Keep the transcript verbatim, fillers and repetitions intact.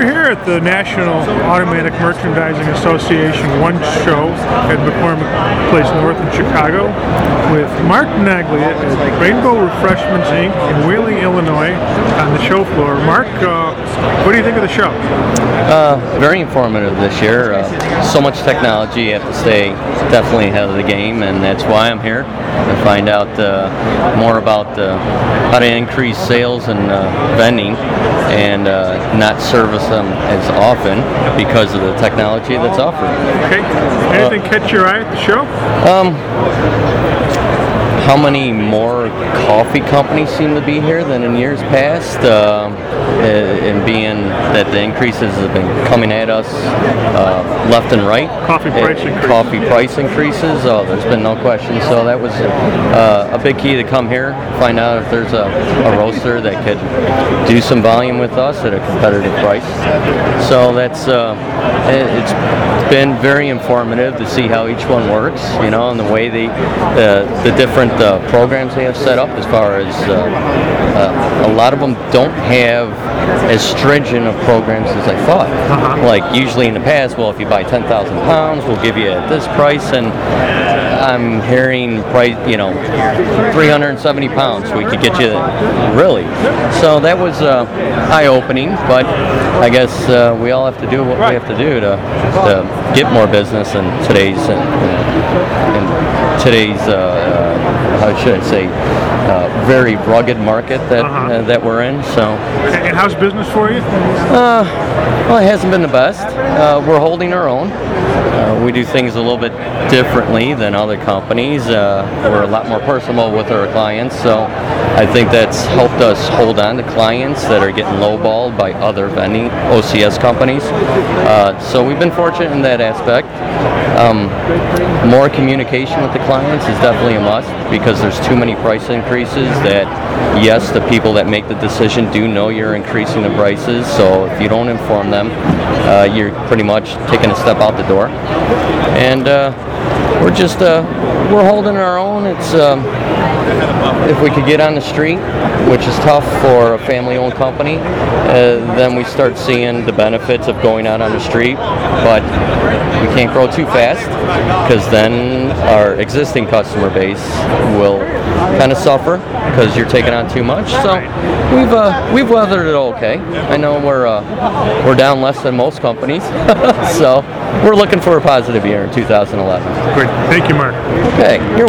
We're here at the National Automatic Merchandising Association One Show at McCormick Place North in Chicago with Mark Naglia at Rainbow Refreshments Incorporated in Wheeling, Illinois on the show floor. Mark, uh, what do you think of the show? Uh, very informative this year. Uh, so much technology, you have to stay definitely ahead of the game, and that's why I'm here, to find out uh, more about uh, how to increase sales and uh, vending and uh, not service them as often because of the technology that's offered. Okay. Anything uh, catch your eye at the show? Um, how many more coffee companies seem to be here than in years past, uh, and being that the increases have been coming at us uh, left and right. Coffee price uh, increases. Coffee price increases, oh, there's been no question. So that was uh, a big key to come here, find out if there's a, a roaster that could do some volume with us at a competitive price. So that's uh, it, it's been very informative to see how each one works, you know, and the way they, uh, the different uh, programs they have set up. As far as uh, uh, a lot of them don't have as stringent of programs as I thought. Uh-huh. Like usually in the past, well, if you buy ten thousand pounds, we'll give you at this price, and I'm hearing price, you know, three hundred seventy pounds, we could get you really. So that was uh, eye-opening, but I guess uh, we all have to do what we have to do to, to get more business in today's in, in today's uh, how should I say uh, very rugged market that uh-huh. uh, that we're in. So. And how's business for you? Uh, well, it hasn't been the best. Uh, we're holding our own. Uh, we do things a little bit differently than other companies. Uh, we're a lot more personal with our clients, so I think that's helped us hold on to clients that are getting lowballed by other vending O C S companies. Uh, so we've been fortunate in that aspect. Um, more communication with the clients is definitely a must, because there's too many price increases that, yes, the people that make the decision do know you're increasing the prices, so if you don't inform them, uh, you're pretty much taking a step out the door. And uh, we're just, uh, we're holding our own. It's, um, if we could get on the street, which is tough for a family-owned company, uh, then we start seeing the benefits of going out on the street, but we can't grow too fast, because then our existing customer base will kind of suffer because you're taking on too much. So we've uh, we've weathered it okay. I know we're uh, we're down less than most companies, so we're looking for a positive year in two thousand eleven. Great. Thank you, Mark. Okay. You're